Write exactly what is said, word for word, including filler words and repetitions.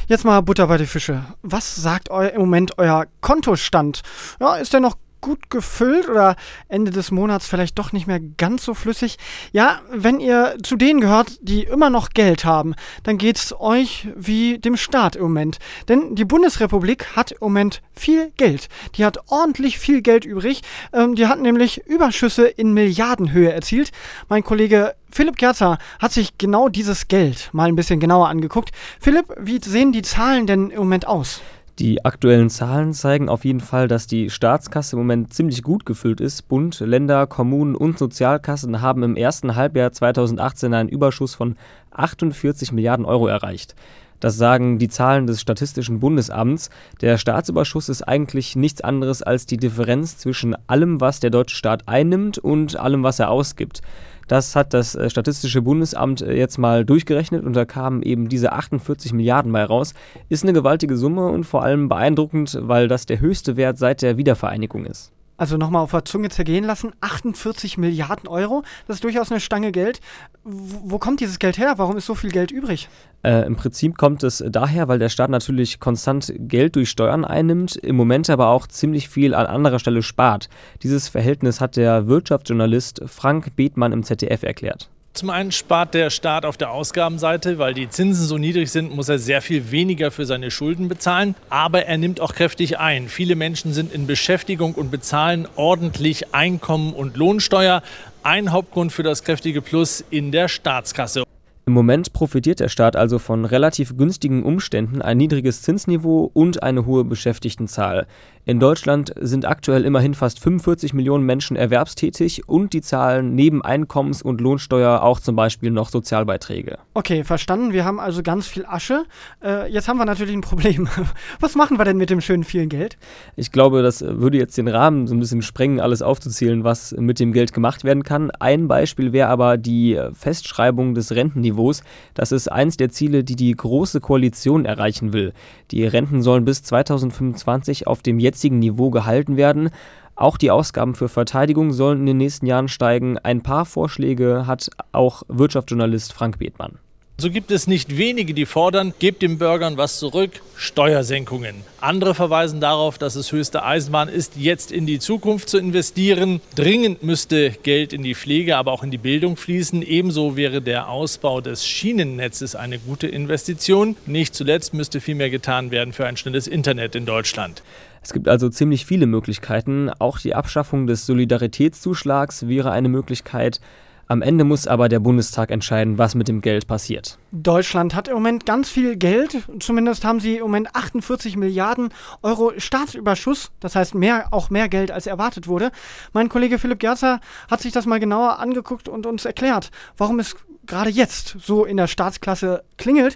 Jetzt mal Butter bei die Fische. Was sagt eu- im Moment euer Kontostand? Ja, ist der noch gut gefüllt oder Ende des Monats vielleicht doch nicht mehr ganz so flüssig? Ja, wenn ihr zu denen gehört, die immer noch Geld haben, dann geht's euch wie dem Staat im Moment. Denn die Bundesrepublik hat im Moment viel Geld. Die hat ordentlich viel Geld übrig. Ähm, die hat nämlich Überschüsse in Milliardenhöhe erzielt. Mein Kollege Philipp Gerzer hat sich genau dieses Geld mal ein bisschen genauer angeguckt. Philipp, wie sehen die Zahlen denn im Moment aus? Die aktuellen Zahlen zeigen auf jeden Fall, dass die Staatskasse im Moment ziemlich gut gefüllt ist. Bund, Länder, Kommunen und Sozialkassen haben im ersten Halbjahr zweitausendachtzehn einen Überschuss von achtundvierzig Milliarden Euro erreicht. Das sagen die Zahlen des Statistischen Bundesamts. Der Staatsüberschuss ist eigentlich nichts anderes als die Differenz zwischen allem, was der deutsche Staat einnimmt und allem, was er ausgibt. Das hat das Statistische Bundesamt jetzt mal durchgerechnet und da kamen eben diese achtundvierzig Milliarden bei raus. Ist eine gewaltige Summe und vor allem beeindruckend, weil das der höchste Wert seit der Wiedervereinigung ist. Also nochmal auf der Zunge zergehen lassen, achtundvierzig Milliarden Euro, das ist durchaus eine Stange Geld. Wo, wo kommt dieses Geld her? Warum ist so viel Geld übrig? Äh, Im Prinzip kommt es daher, weil der Staat natürlich konstant Geld durch Steuern einnimmt, im Moment aber auch ziemlich viel an anderer Stelle spart. Dieses Verhältnis hat der Wirtschaftsjournalist Frank Bethmann im Z D F erklärt. Zum einen spart der Staat auf der Ausgabenseite, weil die Zinsen so niedrig sind, muss er sehr viel weniger für seine Schulden bezahlen. Aber er nimmt auch kräftig ein. Viele Menschen sind in Beschäftigung und bezahlen ordentlich Einkommen- und Lohnsteuer. Ein Hauptgrund für das kräftige Plus in der Staatskasse. Im Moment profitiert der Staat also von relativ günstigen Umständen, ein niedriges Zinsniveau und eine hohe Beschäftigtenzahl. In Deutschland sind aktuell immerhin fast fünfundvierzig Millionen Menschen erwerbstätig und die zahlen neben Einkommens- und Lohnsteuer auch zum Beispiel noch Sozialbeiträge. Okay, verstanden. Wir haben also ganz viel Asche. Äh, jetzt haben wir natürlich ein Problem. Was machen wir denn mit dem schönen vielen Geld? Ich glaube, das würde jetzt den Rahmen so ein bisschen sprengen, alles aufzuzählen, was mit dem Geld gemacht werden kann. Ein Beispiel wäre aber die Festschreibung des Rentenniveaus. Das ist eins der Ziele, die die Große Koalition erreichen will. Die Renten sollen bis zweitausendfünfundzwanzig auf dem jetzigen Niveau gehalten werden. Auch die Ausgaben für Verteidigung sollen in den nächsten Jahren steigen. Ein paar Vorschläge hat auch Wirtschaftsjournalist Frank Bethmann. So gibt es nicht wenige, die fordern, gebt den Bürgern was zurück, Steuersenkungen. Andere verweisen darauf, dass es höchste Eisenbahn ist, jetzt in die Zukunft zu investieren. Dringend müsste Geld in die Pflege, aber auch in die Bildung fließen. Ebenso wäre der Ausbau des Schienennetzes eine gute Investition. Nicht zuletzt müsste viel mehr getan werden für ein schnelles Internet in Deutschland. Es gibt also ziemlich viele Möglichkeiten. Auch die Abschaffung des Solidaritätszuschlags wäre eine Möglichkeit. Am Ende muss aber der Bundestag entscheiden, was mit dem Geld passiert. Deutschland hat im Moment ganz viel Geld. Zumindest haben sie im Moment achtundvierzig Milliarden Euro Staatsüberschuss. Das heißt mehr, auch mehr Geld, als erwartet wurde. Mein Kollege Philipp Gerzer hat sich das mal genauer angeguckt und uns erklärt, warum es gerade jetzt so in der Staatsklasse klingelt.